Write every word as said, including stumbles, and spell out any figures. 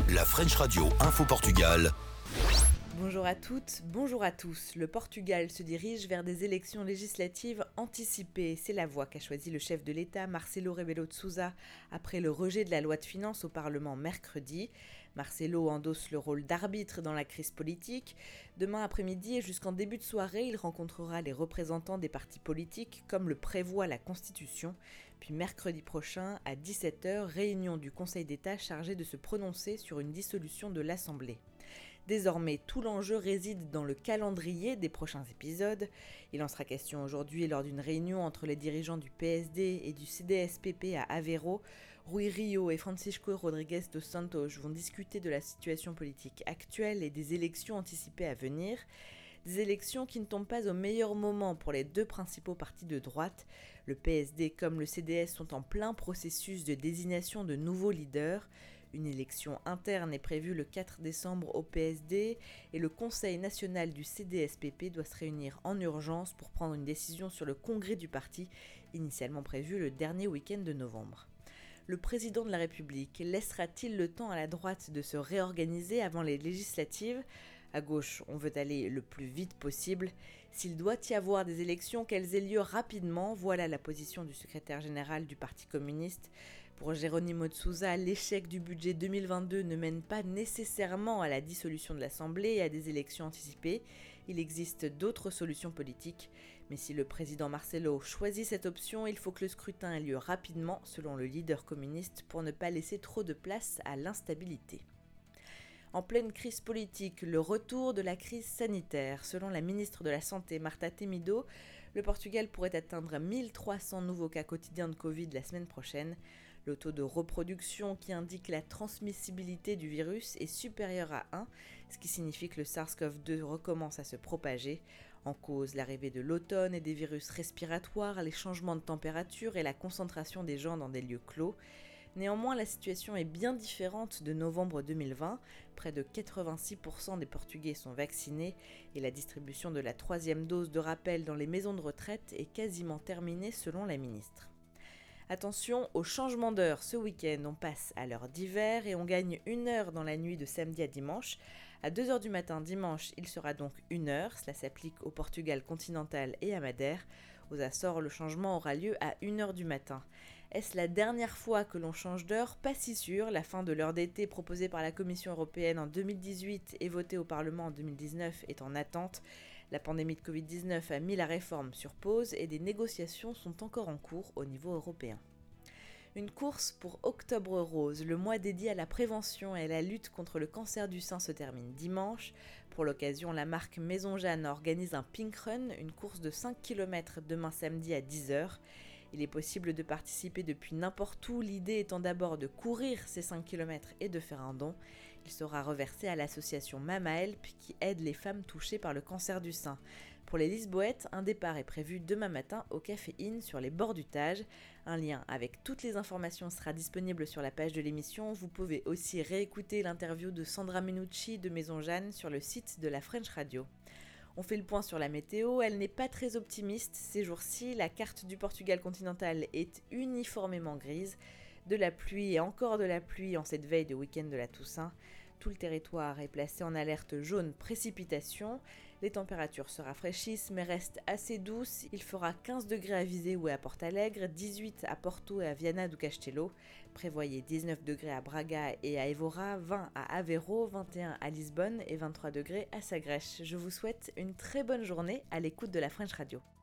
La French Radio Info Portugal. Bonjour à toutes, bonjour à tous. Le Portugal se dirige vers des élections législatives anticipées. C'est la voie qu'a choisie le chef de l'État, Marcelo Rebelo de Sousa, après le rejet de la loi de finances au Parlement mercredi. Marcelo endosse le rôle d'arbitre dans la crise politique. Demain après-midi et jusqu'en début de soirée, il rencontrera les représentants des partis politiques, comme le prévoit la Constitution. Puis mercredi prochain, à dix-sept heures, réunion du Conseil d'État chargé de se prononcer sur une dissolution de l'Assemblée. Désormais, tout l'enjeu réside dans le calendrier des prochains épisodes. Il en sera question aujourd'hui lors d'une réunion entre les dirigeants du P S D et du C D S P P à Aveiro. Rui Rio et Francisco Rodrigues dos Santos vont discuter de la situation politique actuelle et des élections anticipées à venir. Des élections qui ne tombent pas au meilleur moment pour les deux principaux partis de droite. Le P S D comme le C D S sont en plein processus de désignation de nouveaux leaders. Une élection interne est prévue le quatre décembre au P S D et le Conseil national du C D S P P doit se réunir en urgence pour prendre une décision sur le congrès du parti, initialement prévu le dernier week-end de novembre. Le président de la République laissera-t-il le temps à la droite de se réorganiser avant les législatives ? À gauche, on veut aller le plus vite possible. S'il doit y avoir des élections, qu'elles aient lieu rapidement, voilà la position du secrétaire général du Parti communiste. Pour Jerónimo de Sousa, l'échec du budget deux mille vingt-deux ne mène pas nécessairement à la dissolution de l'Assemblée et à des élections anticipées. Il existe d'autres solutions politiques. Mais si le président Marcelo choisit cette option, il faut que le scrutin ait lieu rapidement, selon le leader communiste, pour ne pas laisser trop de place à l'instabilité. En pleine crise politique, le retour de la crise sanitaire. Selon la ministre de la Santé, Marta Temido, le Portugal pourrait atteindre mille trois cents nouveaux cas quotidiens de Covid la semaine prochaine. Le taux de reproduction qui indique la transmissibilité du virus est supérieur à un, ce qui signifie que le SARS-CoV deux recommence à se propager. En cause, l'arrivée de l'automne et des virus respiratoires, les changements de température et la concentration des gens dans des lieux clos. Néanmoins, la situation est bien différente de novembre deux mille vingt. Près de quatre-vingt-six pour cent des Portugais sont vaccinés et la distribution de la troisième dose de rappel dans les maisons de retraite est quasiment terminée selon la ministre. Attention au changement d'heure, ce week-end on passe à l'heure d'hiver et on gagne une heure dans la nuit de samedi à dimanche. À deux heures du matin dimanche, il sera donc une heure, cela s'applique au Portugal continental et à Madère. Aux Açores, le changement aura lieu à une heure du matin. Est-ce la dernière fois que l'on change d'heure ? Pas si sûr. La fin de l'heure d'été proposée par la Commission européenne en deux mille dix-huit et votée au Parlement en deux mille dix-neuf est en attente. La pandémie de covid dix-neuf a mis la réforme sur pause et des négociations sont encore en cours au niveau européen. Une course pour Octobre Rose, le mois dédié à la prévention et à la lutte contre le cancer du sein se termine dimanche. Pour l'occasion, la marque Maison Jeanne organise un Pink Run, une course de cinq kilomètres demain samedi à dix heures. Il est possible de participer depuis n'importe où, l'idée étant d'abord de courir ces cinq kilomètres et de faire un don. Il sera reversé à l'association Mama Help qui aide les femmes touchées par le cancer du sein. Pour les Lisboètes, un départ est prévu demain matin au Café Inn sur les bords du Tage. Un lien avec toutes les informations sera disponible sur la page de l'émission. Vous pouvez aussi réécouter l'interview de Sandra Menucci de Maison Jeanne sur le site de la French Radio. On fait le point sur la météo, elle n'est pas très optimiste. Ces jours-ci, la carte du Portugal continental est uniformément grise. De la pluie et encore de la pluie en cette veille de week-end de la Toussaint. Tout le territoire est placé en alerte jaune précipitation. Les températures se rafraîchissent mais restent assez douces. Il fera quinze degrés à Viseu et à Portalegre, dix-huit à Porto et à Viana do Castelo. Prévoyez dix-neuf degrés à Braga et à Évora, vingt à Aveiro, vingt et un à Lisbonne et vingt-trois degrés à Sagres. Je vous souhaite une très bonne journée à l'écoute de la French Radio.